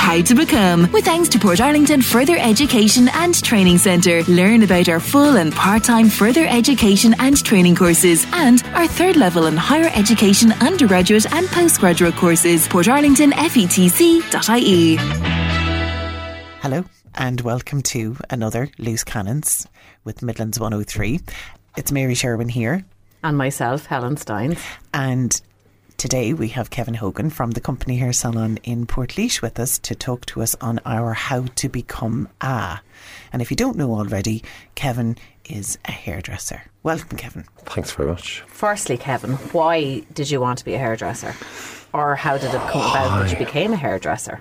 How to Become, with thanks to Portarlington Further Education and Training Centre. Learn about our full and part-time further education and training courses and our third level and higher education undergraduate and postgraduate courses. portarlingtonfetc.ie. Hello and welcome to another Loose Cannons with Midlands 103. It's Mary Sherwin here. And myself, Helen Steins. And today we have Kevin Hogan from the Company Hair Salon in Portlaoise with us to talk to us on our How to Become A. And if you don't know already, Kevin is a hairdresser. Welcome, Kevin. Thanks very much. Firstly, Kevin, why did you want to be a hairdresser? Or how did it come about that you became a hairdresser?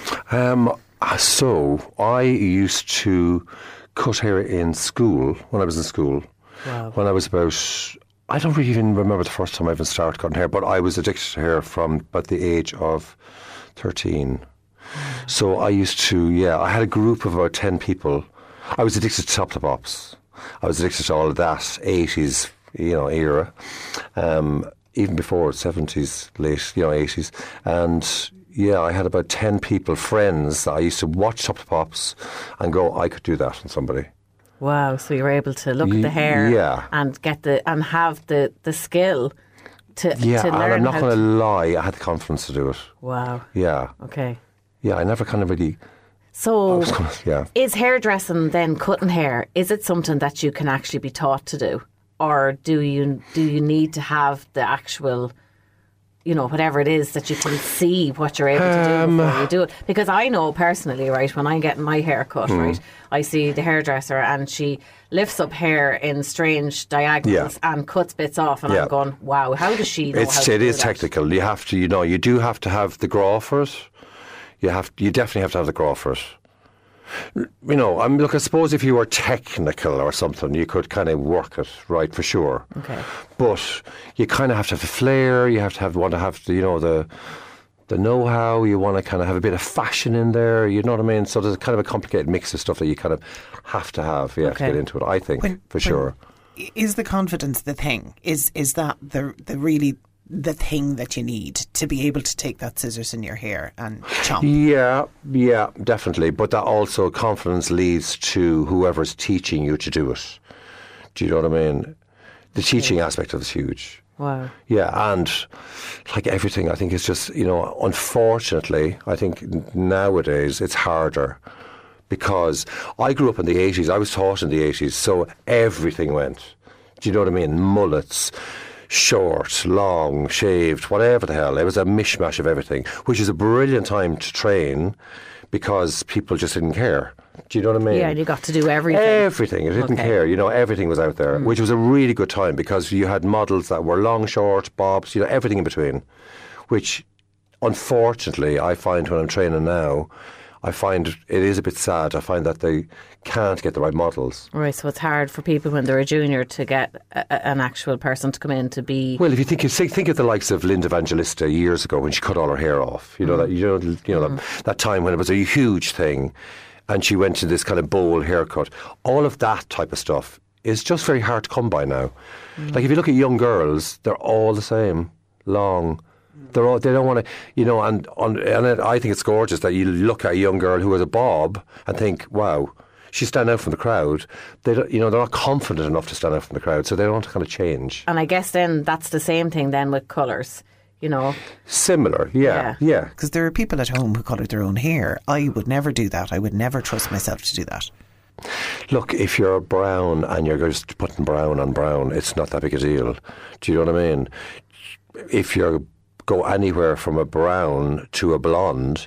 So I used to cut hair in school, when I was in school. Wow. When I was about, I don't really even remember the first time I even started cutting hair, but I was addicted to hair from about the age of 13. So I used to, I had a group of about 10 people. I was addicted to top pops. I was addicted to all of that 80s, era. Even before 70s, late, 80s. And I had about 10 people, friends, that I used to watch Top Pops and go, I could do that on somebody. Wow, so you were able to look at the hair and have the skill to learn. And I'm not going to lie, I had the confidence to do it. Wow. Yeah. Okay. Yeah, I never kind of really... So, is hairdressing then cutting hair, is it something that you can actually be taught to do? Or do you need to have the actual... whatever it is that you can see what you're able to do before you do it. Because I know personally, right, when I'm getting my hair cut, right, I see the hairdresser and she lifts up hair in strange diagonals and cuts bits off, and I'm going, wow, how does she know how to do It is that? technical. You have to, you do have to have the graw for it. You definitely have to have the graw for it. I suppose if you were technical or something, you could kind of work it, right, for sure. Okay. But you kind of have to have the flair, you have to want to have the know-how, you want to kind of have a bit of fashion in there, you know what I mean? So there's kind of a complicated mix of stuff that you kind of have to have, to get into it, I think, for sure. Is the confidence the thing? Is that the thing that you need to be able to take that scissors in your hair and chomp? Yeah, definitely. But that also, confidence leads to whoever's teaching you to do it. Do you know what I mean? The teaching aspect of it is huge. Wow. Yeah, and like everything, I think it's just, unfortunately, I think nowadays it's harder. Because I grew up in the 80s, I was taught in the 80s, so everything went. Do you know what I mean? Mullets, short, long, shaved, whatever the hell. It was a mishmash of everything, which is a brilliant time to train because people just didn't care. Do you know what I mean? Yeah, and you got to do everything. Everything. It didn't care. Everything was out there, which was a really good time because you had models that were long, short, bobs, everything in between, which unfortunately I find when I'm training now, I find it is a bit sad. I find that they can't get the right models. Right, so it's hard for people when they're a junior to get an actual person to come in to be... Well, if you think of the likes of Linda Evangelista years ago when she cut all her hair off, that time when it was a huge thing, and she went to this kind of bowl haircut. All of that type of stuff is just very hard to come by now. Like if you look at young girls, they're all the same, long. They don't want to, and I think it's gorgeous that you look at a young girl who has a bob and think, wow, she's standing out from the crowd. They're not confident enough to stand out from the crowd, so they don't want to kind of change. And I guess then that's the same thing then with colours, Similar, yeah. Because there are people at home who colour their own hair. I would never do that. I would never trust myself to do that. Look, if you're brown and you're just putting brown on brown, it's not that big a deal. Do you know what I mean? If you go anywhere from a brown to a blonde,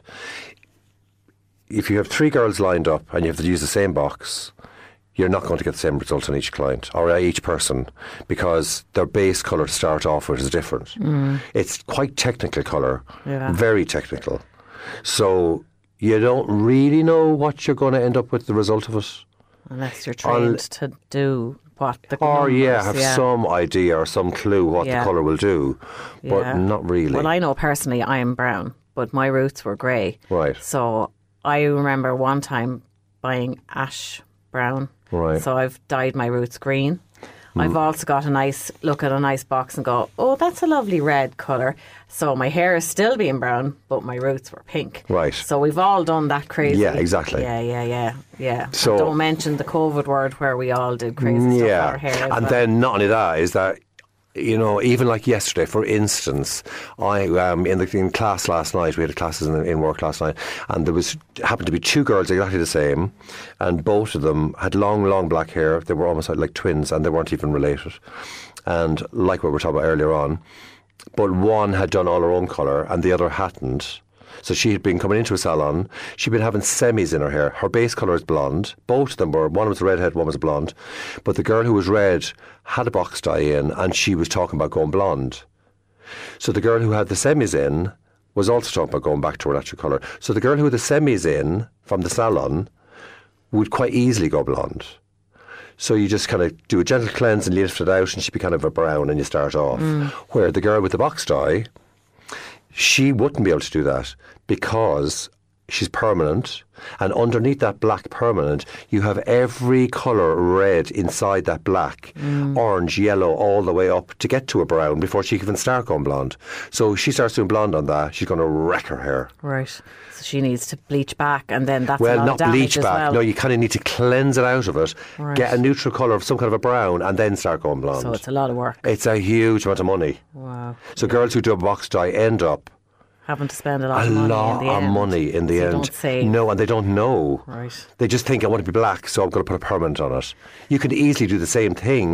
if you have 3 girls lined up and you have to use the same box, you're not going to get the same result on each client or each person because their base colour to start off with is different. It's quite technical colour, very technical. So you don't really know what you're going to end up with the result of it. Unless you're trained to do what the or numbers, have some idea or some clue what the colour will do, but not really. Well, I know personally I am brown, but my roots were grey. Right. So I remember one time buying ash brown. Right. So I've dyed my roots green. I've also got a nice look at a nice box and go, oh, that's a lovely red colour. So my hair is still being brown, but my roots were pink. Right. So we've all done that crazy. Yeah, exactly. Yeah. So don't mention the COVID word where we all did crazy stuff with our hair. And then not only that is that, you know, even like yesterday, for instance, I in class last night, we had classes in work last night, and there happened to be two girls exactly the same, and both of them had long black hair. They were almost like twins, and they weren't even related. And like what we were talking about earlier on, but one had done all her own colour, and the other hadn't. So she had been coming into a salon. She'd been having semis in her hair. Her base colour is blonde. Both of them were. One was a redhead, one was a blonde. But the girl who was red had a box dye in, and she was talking about going blonde. So the girl who had the semis in was also talking about going back to her natural colour. So the girl who had the semis in from the salon would quite easily go blonde. So you just kind of do a gentle cleanse and lift it out, and she'd be kind of a brown, and you start off. Where the girl with the box dye, she wouldn't be able to do that because she's permanent, and underneath that black permanent you have every colour red inside that black, orange, yellow, all the way up to get to a brown before she can even start going blonde. So she starts doing blonde on that, she's going to wreck her hair. Right. So she needs to bleach back, and then that's well, a lot not of damage bleach as back. well. No, you kind of need to cleanse it out of it, get a neutral colour of some kind of a brown, and then start going blonde. So it's a lot of work. It's a huge amount of money. Wow. So girls who do a box dye end up having to spend a lot of money in the end. Don't save. No, and they don't know. Right. They just think, I want to be black, so I'm going to put a permanent on it. You can easily do the same thing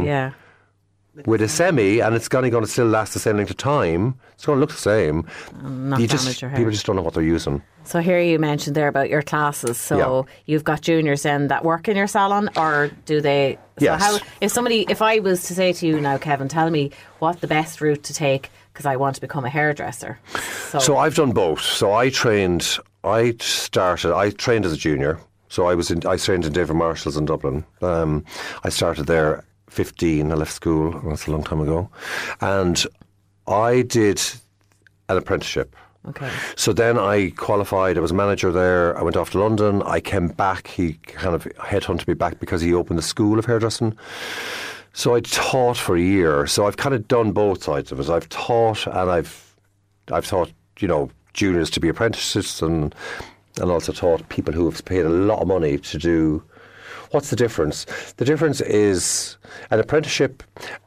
with a semi, and it's going to still last the same length of time. It's going to look the same. Not damage your hair. People just don't know what they're using. So here you mentioned there about your classes. So you've got juniors then that work in your salon, or do they? So yes. If I was to say to you now, Kevin, tell me what the best route to take, because I want to become a hairdresser. So I've done both. So I trained as a junior. So I trained in David Marshall's in Dublin. I started there 15. I left school. That's a long time ago. And I did an apprenticeship. Okay. So then I qualified. I was a manager there. I went off to London. I came back. He kind of headhunted me back because he opened the school of hairdressing. So I taught for a year. So I've kind of done both sides of it. I've taught, and I've taught, juniors to be apprentices, and also taught people who have paid a lot of money to do. What's the difference? The difference is an apprenticeship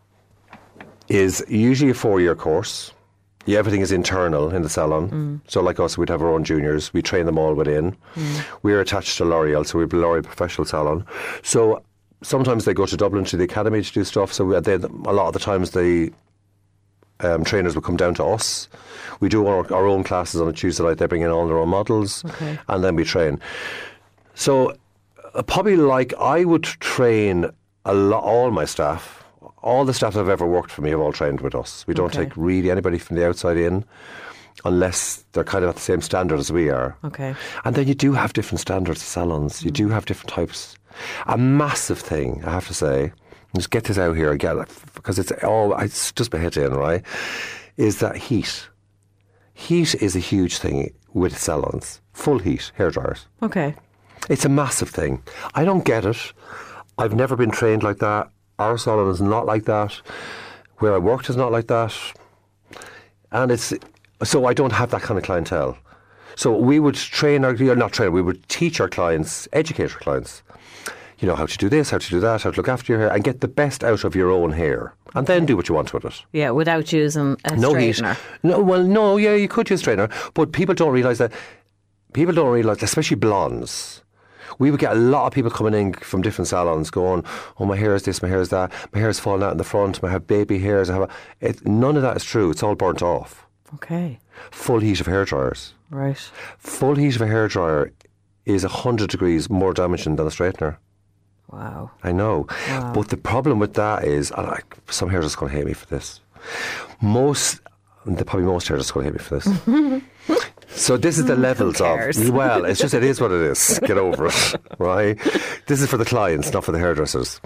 is usually a 4-year course. Everything is internal in the salon. So like us, we'd have our own juniors. We train them all within. We're attached to L'Oreal, so we have a L'Oreal professional salon. So sometimes they go to Dublin to the academy to do stuff. So a lot of the times the trainers will come down to us. We do our own classes on a Tuesday night. They bring in all their own models, and then we train. So probably I would train all my staff. All the staff that have ever worked for me have all trained with us. We don't take really anybody from the outside in, unless they're kind of at the same standard as we are. Okay. And then you do have different standards of salons. You do have different types. A massive thing, I have to say, just get this out here again, because it's just my head in, right, is that heat. Heat is a huge thing with salons. Full heat, hairdryers. Okay. It's a massive thing. I don't get it. I've never been trained like that. Our salon is not like that. Where I worked is not like that. And so I don't have that kind of clientele. So we would we would teach our clients, educate our clients, how to do this, how to do that, how to look after your hair, and get the best out of your own hair. And then do what you want with it. Yeah, without using a straightener. You could use a straightener. But people don't realise, especially blondes. We would get a lot of people coming in from different salons going, oh, my hair is this, my hair is that, my hair is falling out in the front, I have baby hairs. None of that is true. It's all burnt off. Okay. Full heat of hair dryers. Right. Full heat of a hair dryer is 100 degrees more damaging than a straightener. Wow. I know. Wow. But the problem with that is, and some hairdressers are going to hate me for this. Most hairdressers are going to hate me for this. So this is the levels of, it is what it is. Get over it, right? This is for the clients, not for the hairdressers.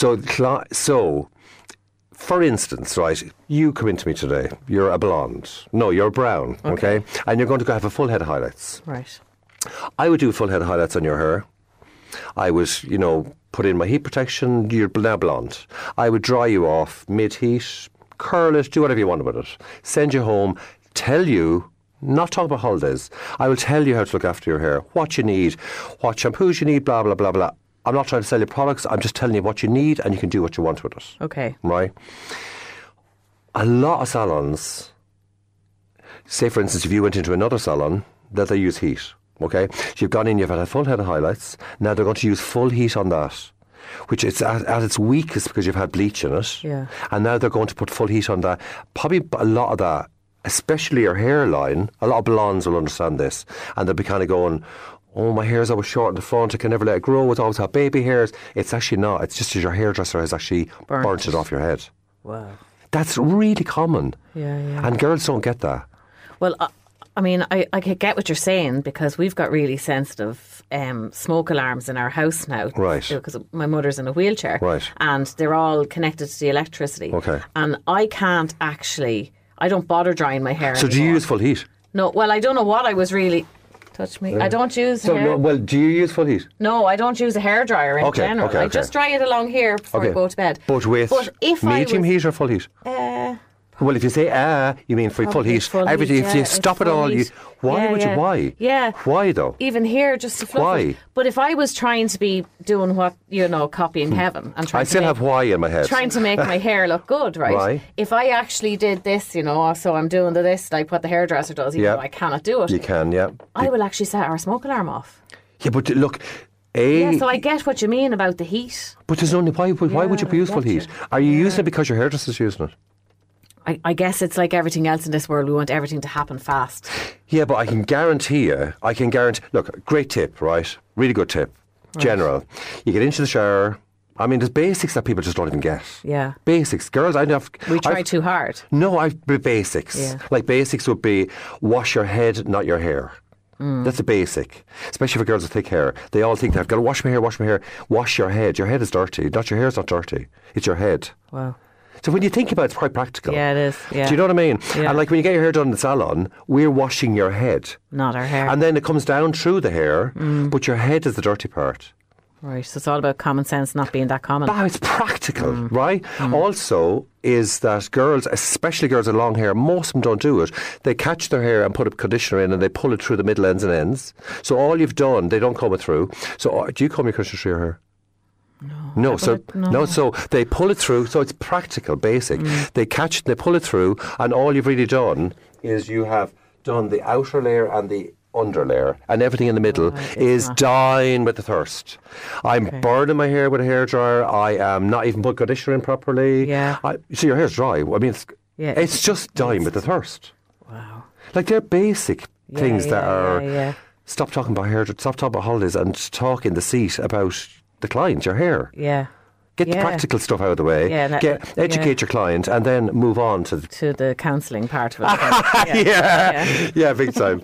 So, for instance, right, you come into me today, you're a blonde. No, you're brown, okay? And you're going to go have a full head of highlights. Right. I would do a full head of highlights on your hair. I would, put in my heat protection. You're now blonde. I would dry you off mid-heat, curl it, do whatever you want with it. Send you home, tell you, not talk about holidays. I will tell you how to look after your hair, what you need, what shampoos you need, blah, blah, blah, blah. I'm not trying to sell you products. I'm just telling you what you need and you can do what you want with it. Okay. Right? A lot of salons, say for instance, if you went into another salon, that they use heat. Okay? So you've gone in, you've had a full head of highlights. Now they're going to use full heat on that, which it's at its weakest because you've had bleach in it. Yeah. And now they're going to put full heat on that. Probably a lot of that, especially your hairline, a lot of blondes will understand this. And they'll be kind of going, oh, my hair's always short in the front, I can never let it grow, it's always had baby hairs. It's actually not. It's just as your hairdresser has actually burnt it off your head. Wow. That's really common. Yeah. And girls don't get that. Well, I mean, I could get what you're saying because we've got really sensitive smoke alarms in our house now. Right. Because my mother's in a wheelchair. Right. And they're all connected to the electricity. Okay. And I don't bother drying my hair So anymore. do you use full heat? No, well, I don't know what I was really... Touch me. I don't use hair. No, well, do you use full heat? No, I don't use a hairdryer in general. I just dry it along here before I go to bed. But with medium heat or full heat? Well, if you say you mean for full heat. Everything. If you stop it all, why would you? Why? Yeah. Why though? Even here, just to fluff Why? it. But if I was trying to be doing what copying heaven and trying, I still have why in my head. Trying to make my hair look good, right? Why? If I actually did this, so I'm doing this like what the hairdresser does, even though I cannot do it. You can, yeah. I will actually set our smoke alarm off. Yeah, but look. So I get what you mean about the heat. But there's only why would you use full heat? Are you using it because your hairdresser's using it? I guess it's like everything else in this world. We want everything to happen fast. Yeah, but I can guarantee you, look, great tip, right? Really good tip. Right. General. You get into the shower. I mean, there's basics that people just don't even get. Yeah. Basics. Girls, we try too hard. No, basics. Yeah. Like basics would be wash your head, not your hair. That's a basic. Especially for girls with thick hair. They all think they've got to wash my hair. Wash your head. Your head is dirty. Your hair's not dirty. It's your head. Wow. So when you think about it, it's quite practical. Yeah, it is. Yeah. Do you know what I mean? Yeah. And like when you get your hair done in the salon, we're washing your head. Not our hair. And then it comes down through the hair, but your head is the dirty part. Right, so it's all about common sense not being that common. It's practical, right? Also is that girls, especially girls with long hair, most of them don't do it. They catch their hair and put a conditioner in and they pull it through the middle ends and ends. So all you've done, they don't comb it through. So do you comb your conditioner through your hair? No, so they pull it through, so it's practical, basic. They catch it, they pull it through, and all you've really done is you have done the outer layer and the under layer, and everything in the middle is dying with the thirst. I'm burning my hair with a hairdryer. I am not even put conditioner in properly. Yeah. So your hair's dry. I mean, it's just dying with the thirst. Wow. Like they're basic things that are. Yeah. Stop talking about hair. Stop talking about holidays, and talk in the seat about the client, your hair. Yeah. Get the practical stuff out of the way. Yeah, educate your client, and then move on to the counselling part of it. Yeah, big time.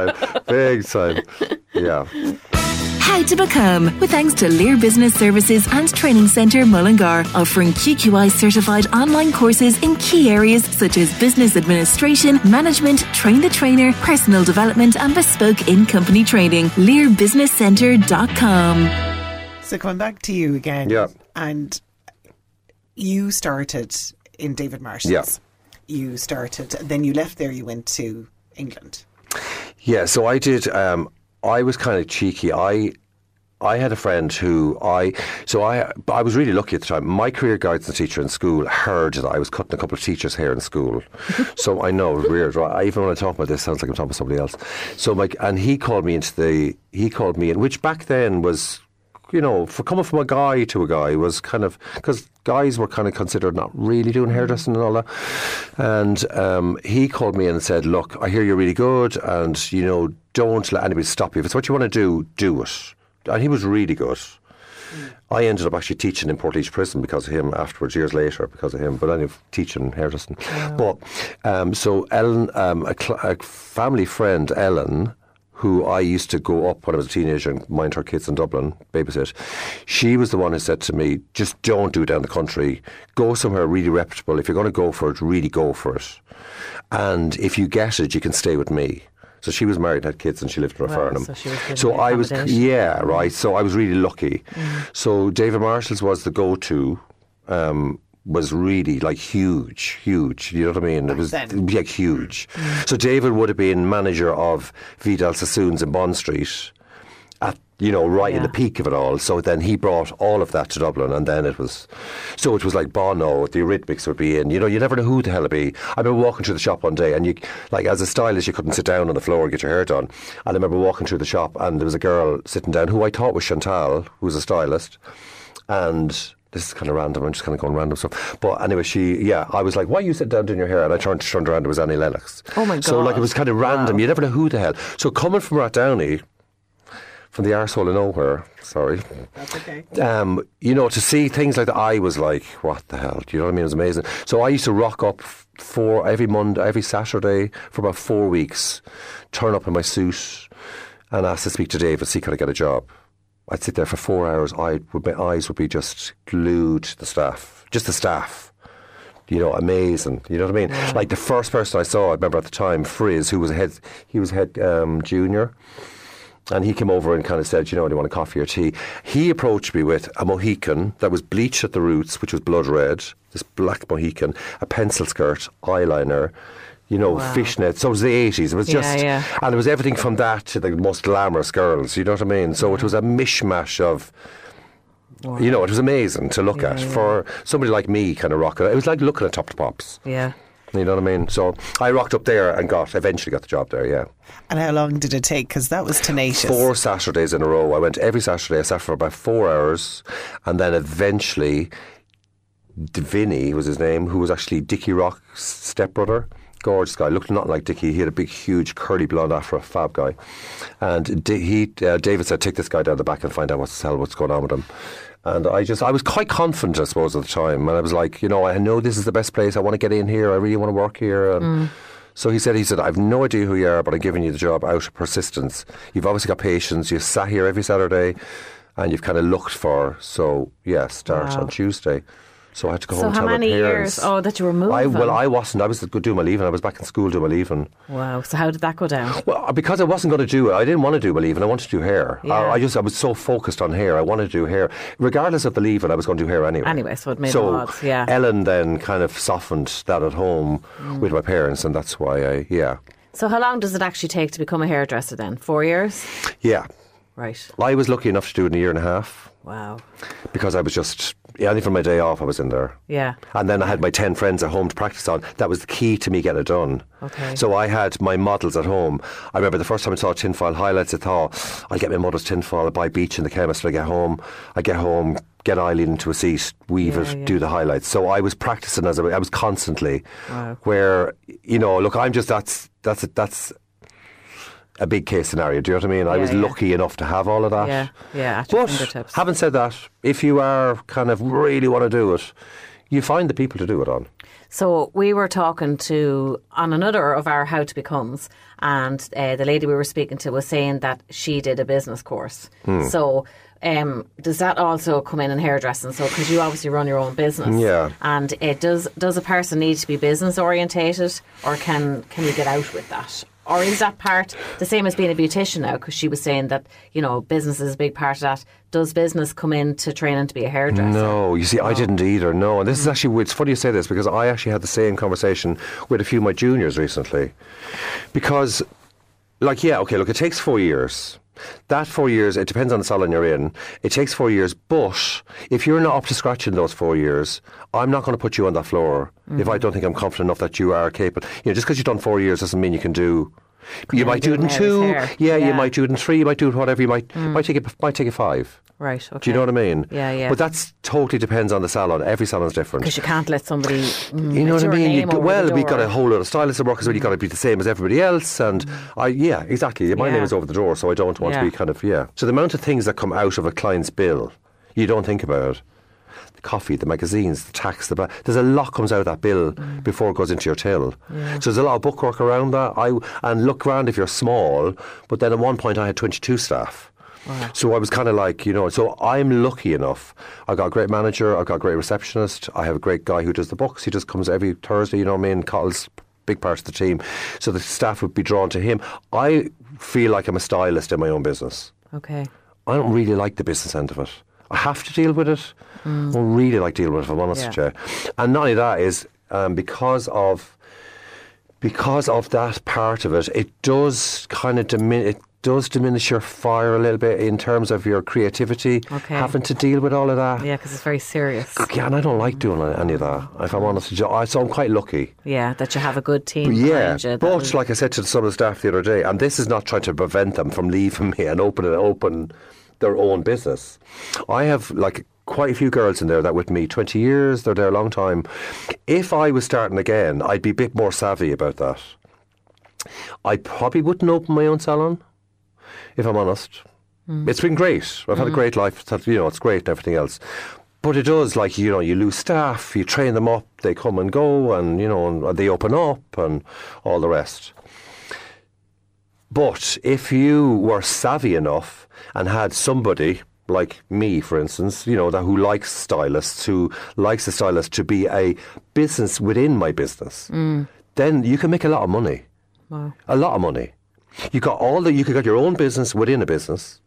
Yeah. How to Become, with thanks to Lear Business Services and Training Centre Mullingar, offering QQI certified online courses in key areas such as business administration, management, train the trainer, personal development and bespoke in-company training. LearBusinessCentre.com. So coming back to you again, and you started in David Marshall's. Yeah. You started, then you left there, you went to England. Yeah, so I did, I was kind of cheeky. I had a friend who I was really lucky at the time. My career guidance teacher in school heard that I was cutting a couple of teachers' hair in school. So I know, it's weird, right? Even when I talk about this, it sounds like I'm talking about somebody else. So and he called me in, which back then was, for coming from a guy to a guy was kind of, because guys were kind of considered not really doing hairdressing and all that. And he called me in and said, look, I hear you're really good and, don't let anybody stop you. If it's what you want to do, do it. And he was really good. I ended up actually teaching in Portlaoise Prison because of him afterwards, years later, because of him. But I ended up teaching hairdressing. Wow. But so Ellen, a family friend, Ellen, who I used to go up when I was a teenager and mind her kids in Dublin, babysit, she was the one who said to me, just don't do it down the country. Go somewhere really reputable. If you're going to go for it, really go for it. And if you get it, you can stay with me. So she was married, had kids, and she lived in Farnham. So she was given So I was, accommodation. right. So I was really lucky. So David Marshall's was the go-to. Was really like huge. You know what I mean? It was like huge. So David would have been manager of Vidal Sassoons in Bond Street at, you know, right in the peak of it all. So then he brought all of that to Dublin, and then it was like Bono, the Eurythmics would be in. You know, you never know who the hell it'd be. I remember walking through the shop one day, and you, like, as a stylist, you couldn't sit down on the floor and get your hair done. And I remember walking through the shop, and there was a girl sitting down who I thought was Chantal, who was a stylist, and this is kind of random, I'm just kind of going random stuff. But anyway, I was like, why are you sitting down doing your hair? And I turned around, it was Annie Lennox. Oh my God. So like it was kind of random, you never know who the hell. So coming from Rathdowney, from the arsehole of nowhere, sorry. That's okay. You know, to see things like that, I was like, what the hell? Do you know what I mean? It was amazing. So I used to rock up every Saturday for about 4 weeks, turn up in my suit and ask to speak to David, see could I get a job. I'd sit there for 4 hours. My eyes would be just glued to the staff. Just the staff. You know, amazing. You know what I mean? Yeah. Like the first person I saw, I remember at the time, Frizz, who was head junior. And he came over and kind of said, you know, do you want a coffee or tea? He approached me with a Mohican that was bleached at the roots, which was blood red, this black Mohican, a pencil skirt, eyeliner, you know, fishnet. So it was the 80s. It was just, and it was everything from that to the most glamorous girls, you know what I mean? So it was a mishmash of, you know, it was amazing to look at for somebody like me kind of rocking. It was like looking at Top to Pops. Yeah. You know what I mean? So I rocked up there and eventually got the job there, yeah. And how long did it take? Because that was tenacious. 4 Saturdays in a row. I went every Saturday. I sat for about 4 hours. And then eventually, Vinny was his name, who was actually Dickie Rock's stepbrother. Gorgeous guy, looked nothing like Dickie. He had a big, huge, curly blonde afro, fab guy. And David said, take this guy down the back and find out what's going on with him. And I was quite confident, I suppose, at the time. And I was like, you know, I know this is the best place. I want to get in here. I really want to work here. And so he said, I've no idea who you are, but I'm giving you the job out of persistence. You've obviously got patience. You sat here every Saturday and you've kind of looked for, start on Tuesday. So I had to go home and tell my parents. So how many years? Oh, that you were moving? I wasn't. I was doing my leaving. I was back in school doing my leaving. Wow. So how did that go down? Well, because I wasn't going to do it. I didn't want to do my leaving. I wanted to do hair. Yeah. I was so focused on hair. I wanted to do hair. Regardless of the leaving, I was going to do hair anyway. Anyway, so it made odds, yeah. Ellen then kind of softened that at home with my parents, and that's why So how long does it actually take to become a hairdresser then? 4 years? Yeah. Right. I was lucky enough to do it in a year and a half. Wow. Because I was just, only from my day off I was in there. Yeah. And then I had my 10 friends at home to practice on. That was the key to me getting it done. Okay. So I had my models at home. I remember the first time I saw tinfoil highlights, I thought, I'll get my mother's tinfoil, I'll buy Beach in the chemist when I get home, get Eileen into a seat, weave it, do the highlights. So I was practicing I was constantly. Wow. Where, you know, look, I'm just, that's a big case scenario, do you know what I mean? I was lucky enough to have all of that. Yeah, at your but fingertips. Having said that, if you are kind of really want to do it, you find the people to do it on. So we were talking on another of our How to Becomes, and the lady we were speaking to was saying that she did a business course. So does that also come in hairdressing? So because you obviously run your own business, and does a person need to be business orientated, or can you get out with that? Or is that part the same as being a beautician now? Because she was saying that, you know, business is a big part of that. Does business come into training to be a hairdresser? No, you see, I didn't either, no. And this is actually, it's funny you say this, because I actually had the same conversation with a few of my juniors recently. Because, look, it takes 4 years. That 4 years, it depends on the salon you're in. It takes 4 years, but if you're not up to scratch in those 4 years, I'm not going to put you on that floor if I don't think I'm confident enough that you are capable. You know, just because you've done 4 years doesn't mean you can do. You might do it in 2. You might do it in 3. You might do it whatever. You might take it 5. Right, okay. Do you know what I mean? Yeah. But that totally depends on the salon. Every salon's different. Because you can't let somebody. You know what I mean? We've got a whole lot of stylists that work as well. You've got to be the same as everybody else. And exactly. My name is over the door, so I don't want to be kind of, So the amount of things that come out of a client's bill, you don't think about it. The coffee, the magazines, the tax, there's a lot comes out of that bill before it goes into your till. So there's a lot of bookwork around that. And look around if you're small, but then at one point I had 22 staff. Wow. So I was kind of like, you know, so I'm lucky enough. I've got a great manager, I've got a great receptionist, I have a great guy who does the books. He just comes every Thursday, you know what I mean, Cottle's big part of the team. So the staff would be drawn to him. I feel like I'm a stylist in my own business. Okay. I don't really like the business end of it. I have to deal with it. I don't really like dealing with it, if I'm honest with you. And not only that is because of that part of it, it does kind of diminish your fire a little bit in terms of your creativity, having to deal with all of that. Yeah, because it's very serious. Yeah, and I don't like doing any of that, if I'm honest with you. So I'm quite lucky. Yeah, that you have a good team behind you. But like I said to some of the staff the other day, and this is not trying to prevent them from leaving me and open their own business. I have like quite a few girls in there that with me 20 years, they're there a long time. If I was starting again, I'd be a bit more savvy about that. I probably wouldn't open my own salon, if I'm honest. It's been great. I've had a great life. It's great and everything else. But it does, you lose staff, you train them up, they come and go, and, and they open up and all the rest. But if you were savvy enough and had somebody like me, for instance, who likes stylists, who likes a stylist to be a business within my business, then you can make a lot of money. Wow. A lot of money. You got your own business within a business.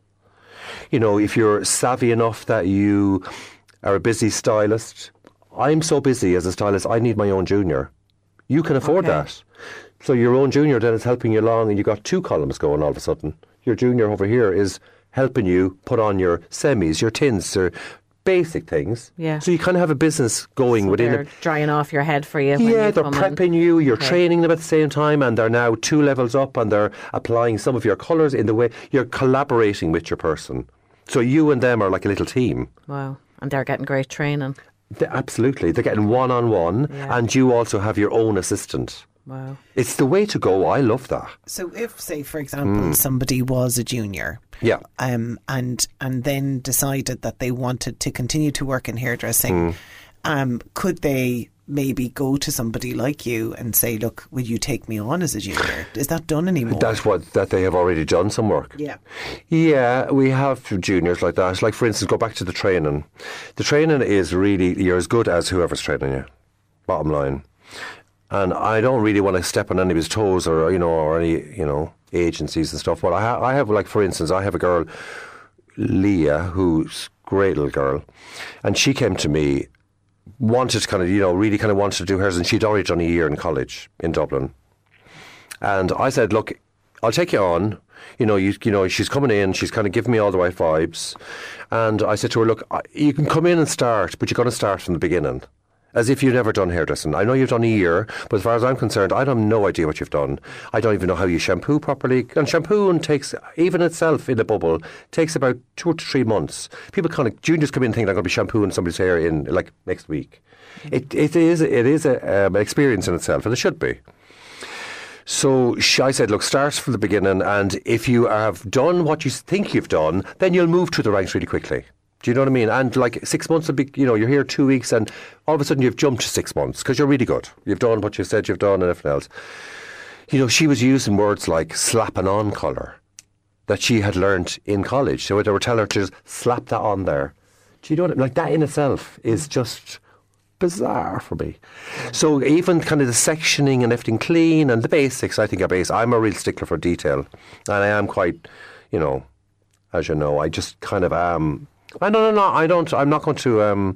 If you're savvy enough that you are a busy stylist. I'm so busy as a stylist, I need my own junior. You can afford that. So your own junior then is helping you along, and you got two columns going all of a sudden. Your junior over here is helping you put on your semis, your tints, your basic things. Yeah. So you kind of have a business going within it. They're drying off your head for you. Yeah, they're prepping you, you're training them at the same time, and they're now 2 levels up, and they're applying some of your colours in the way you're collaborating with your person. So you and them are like a little team. Wow. And they're getting great training. Absolutely. They're getting one-on-one, and you also have your own assistant. Wow. It's the way to go. I love that. So if, say, for example, somebody was a junior, and then decided that they wanted to continue to work in hairdressing, could they maybe go to somebody like you and say, look, will you take me on as a junior? Is that done anymore? That they have already done some work. Yeah, we have juniors like that. Like, for instance, go back to the training. The training is really, you're as good as whoever's training you, bottom line. And I don't really want to step on anybody's toes or any, agencies and stuff. But I have, like, for instance, I have a girl, Leah, who's a great little girl. And she came to me, wanted to really wanted to do hers. And she'd already done a year in college in Dublin. And I said, look, I'll take you on. She's coming in, she's kind of giving me all the right vibes. And I said to her, look, you can come in and start, but you're going to start from the beginning. As if you've never done hairdressing. I know you've done a year, but as far as I'm concerned, I have no idea what you've done. I don't even know how you shampoo properly. And shampooing takes, even itself in a bubble, takes about 2 to 3 months. People juniors come in and think they're going to be shampooing somebody's hair in like next week. It is an experience in itself, and it should be. So I said, look, start from the beginning, and if you have done what you think you've done, then you'll move through the ranks really quickly. Do you know what I mean? And like 6 months will be, you're here 2 weeks, and all of a sudden you've jumped to 6 months because you're really good. You've done what you said you've done and everything else. She was using words like slapping on colour that she had learnt in college. So they were telling her to just slap that on there. Do you know what I mean? Like, that in itself is just bizarre for me. So even kind of the sectioning and everything clean and the basics, I think are basic. I'm a real stickler for detail. And I am quite, as you know, I just kind of am. I'm not going to,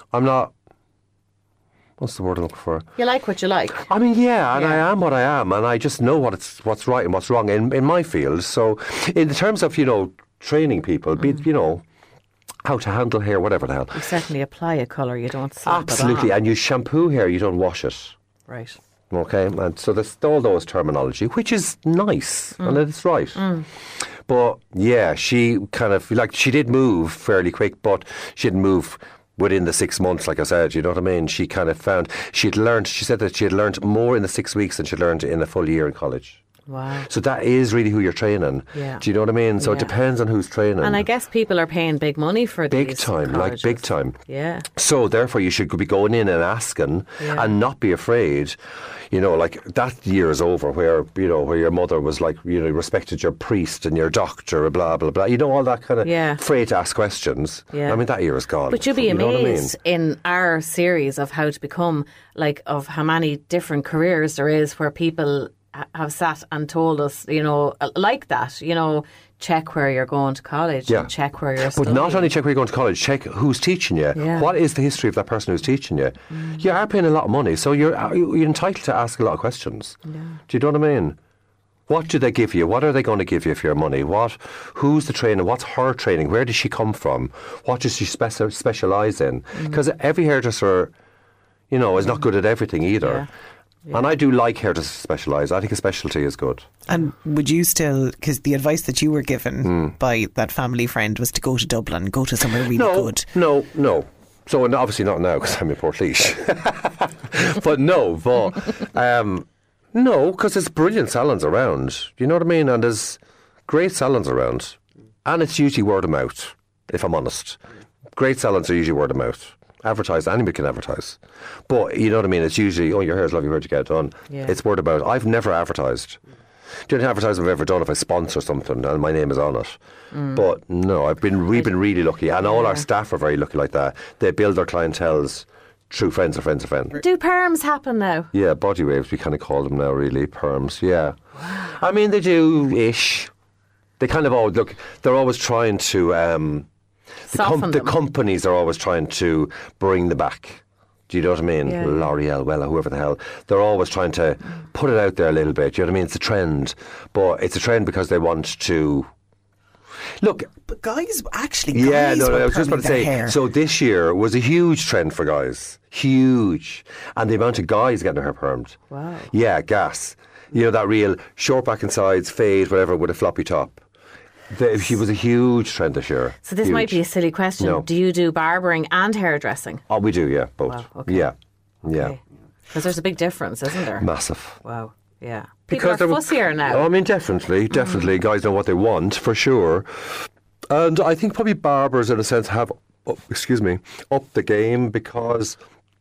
what's the word I'm looking for? You like what you like. I mean, and I am what I am, and I just know what's right and what's wrong in my field. So in terms of, training people, be how to handle hair, whatever the hell. You certainly apply a colour, you don't slap Absolutely, it on. And you shampoo hair, you don't wash it. Right. Okay, and so there's all those terminology, which is nice, and it's right. But yeah, she kind of, she did move fairly quick, but she didn't move within the 6 months, like I said, you know what I mean? She kind of found, she said that she had learned more in the 6 weeks than she learned in a full year in college. Wow. So that is really who you're training. Yeah. Do you know what I mean? So it depends on who's training. And I guess people are paying big money for big these time, colleges. like big time. Yeah. So therefore you should be going in and asking and not be afraid. You know, like that year is over where, you know, where your mother was like, you know, respected your priest and your doctor, blah, blah, blah. You know, all that kind of afraid to ask questions. Yeah. I mean, that year is gone. But you'd be amazed in our series of how to become, like, of how many different careers there is where people have sat and told us, you know, like that, you know, check where you're going to college and check where you're studying. But not only check where you're going to college, check who's teaching you. Yeah. What is the history of that person who's teaching you? You are paying a lot of money, so you're entitled to ask a lot of questions. Yeah. Do you know what I mean? What do they give you? What are they going to give you for your money? Who's the trainer? What's her training? Where does she come from? What does she specialise in? Because every hairdresser, you know, is not good at everything either. Yeah. Yeah. And I do like hairdressers specialise. I think a specialty is good. And would you still, because the advice that you were given by that family friend was to go to Dublin, go to somewhere really good. No. So and obviously not now because I'm in Portlaoise. No, because there's brilliant salons around. You know what I mean? And there's great salons around. And it's usually word of mouth, if I'm honest. Great salons are usually word of mouth. Advertise, anybody can advertise. But you know what I mean? It's usually, oh, your hair's lovely, where'd you get it done? Yeah. It's word about. I've never advertised. The only advertising I've ever done if I sponsor something and my name is on it. But no, we've been really lucky. And all our staff are very lucky like that. They build their clienteles through friends of friends of friends. Do perms happen now? Yeah, body waves, we kind of call them now, really. Perms, yeah. Wow. I mean, they do-ish. They kind of all, look, they're always trying to... The companies are always trying to bring them back. Do you know what I mean? Yeah. L'Oreal, Wella, whoever the hell. They're always trying to put it out there a little bit. Do you know what I mean? It's a trend. But it's a trend because they want to... Look... But guys, actually, I was just about to say, hair. So this year was a huge trend for guys. Huge. And the amount of guys getting their hair permed. Wow. Yeah, gas. You know, that real short back and sides, fade, whatever, with a floppy top. She was a huge trend this year. So this might be a silly question. No. Do you do barbering and hairdressing? Oh, we do, yeah, both. Wow, okay. Yeah. Because there's a big difference, isn't there? Massive. Wow, yeah. People are fussier now. Oh, I mean, definitely. Guys know what they want, for sure. And I think probably barbers, in a sense, have, upped the game because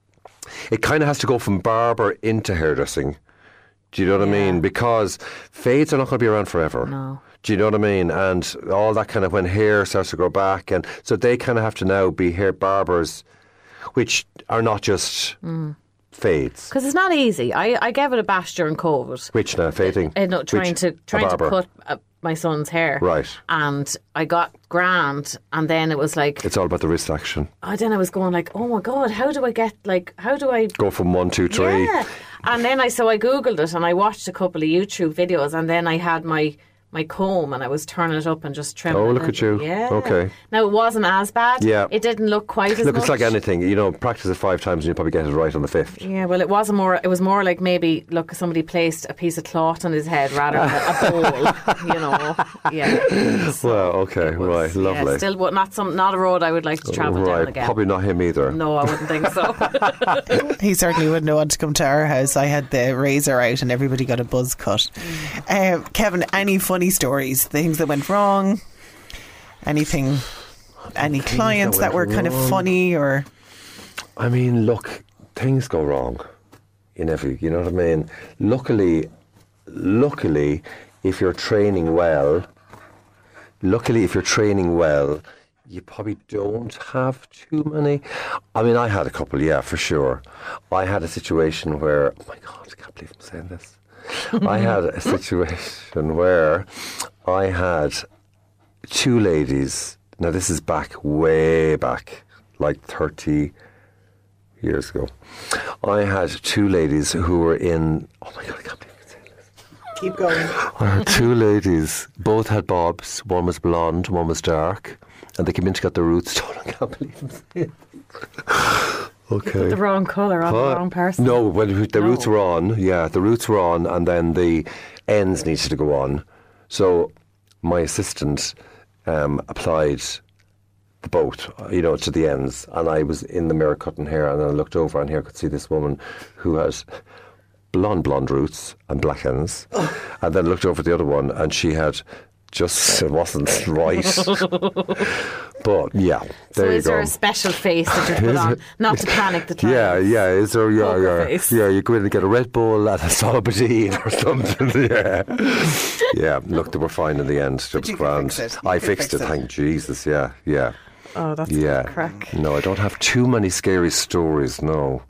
it kind of has to go from barber into hairdressing. Do you know what I mean? Because fades are not going to be around forever. No. Do you know what I mean? And all that kind of when hair starts to grow back. And so they kind of have to now be hair barbers, which are not just fades. Because it's not easy. I gave it a bash during COVID. Which now, fading? No, trying to cut my son's hair. Right. And I got grand and then it was like... It's all about the wrist action. Then I was going like, oh my God, how do I... Go from 1, 2, 3. Yeah. And then I Googled it and I watched a couple of YouTube videos and then I had my comb and I was turning it up and just trimming it. Oh, look at you. Yeah. Okay. Now, it wasn't as bad. Yeah. It didn't look quite as much. Look, it's like anything. You know, practice it 5 times and you'll probably get it right on the 5th. Yeah, well, it was more like maybe, look, somebody placed a piece of cloth on his head rather than a bowl, you know. Yeah. So well, okay, right, lovely. Yeah, still, but not a road I would like to travel down again. Probably not him either. No, I wouldn't think so. He certainly wouldn't want to come to our house. I had the razor out and everybody got a buzz cut. Kevin, any funny stories? Things that went wrong? Any clients that were kind of funny or... I mean, look, things go wrong you know what I mean? Luckily, if you're training well, you probably don't have too many. I mean, I had a couple, yeah, for sure. I had a situation where, oh my God, I can't believe I'm saying this. I had a situation where I had 2 ladies. Now, this is way back, like 30 years ago. I had 2 ladies who were in... Oh, my God, I can't believe I'm saying this. Keep going. I had 2 ladies. Both had bobs. One was blonde, one was dark. And they came in to get their roots done. I can't believe I'm saying it. Okay. You put the wrong colour on the wrong person. No, when the roots were on, and then the ends needed to go on. So my assistant applied the both, to the ends, and I was in the mirror cutting hair, and then I looked over, and here I could see this woman who had blonde roots and black ends. And then looked over at the other one, and she had just, it wasn't right. But yeah, there you go. So is there a special face that you put on, not to panic the time? Yeah. Is there? Face. Yeah. You go in and get a Red Bull and a Solbadine or something. Yeah. Look, they were fine in the end. It was grand. I fixed it. Thank Jesus. Yeah. Oh, that's good crack. No, I don't have too many scary stories. No.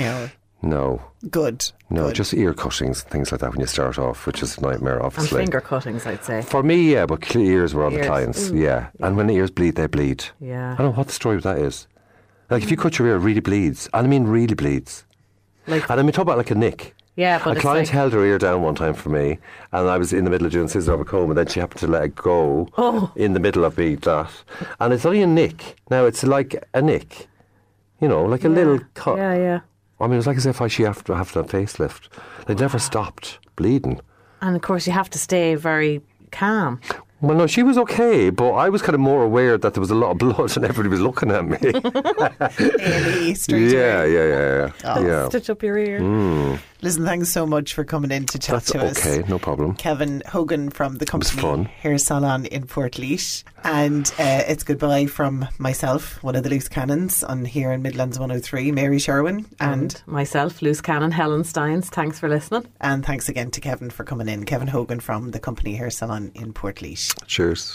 Good. No, just ear cuttings and things like that when you start off, which is a nightmare, obviously. And finger cuttings, I'd say. For me, yeah, but ears were on the clients. Yeah. And when the ears bleed, they bleed. Yeah. I don't know what the story with that is. Like, if you cut your ear, it really bleeds. And I mean really bleeds. Like, and I mean, talk about like a nick. Yeah, but a client held her ear down one time for me, and I was in the middle of doing scissor over comb, and then she happened to let it go in the middle of me that. And it's only a nick. Now, it's like a nick. You know, like a little cut. Yeah. I mean, it was like as if she have to have a facelift. They never stopped bleeding. And of course, you have to stay very calm. Well, no, she was okay, but I was kind of more aware that there was a lot of blood and everybody was looking at me. Yeah. Stitch up your ear. Listen, thanks so much for coming in to chat to us. Okay, no problem. Kevin Hogan from the company Hair Salon in Portlaoise. And it's goodbye from myself, one of the loose cannons on here in Midlands 103, Mary Sherwin. And myself, loose cannon, Helen Steins. Thanks for listening. And thanks again to Kevin for coming in. Kevin Hogan from the company Hair Salon in Portlaoise. Cheers.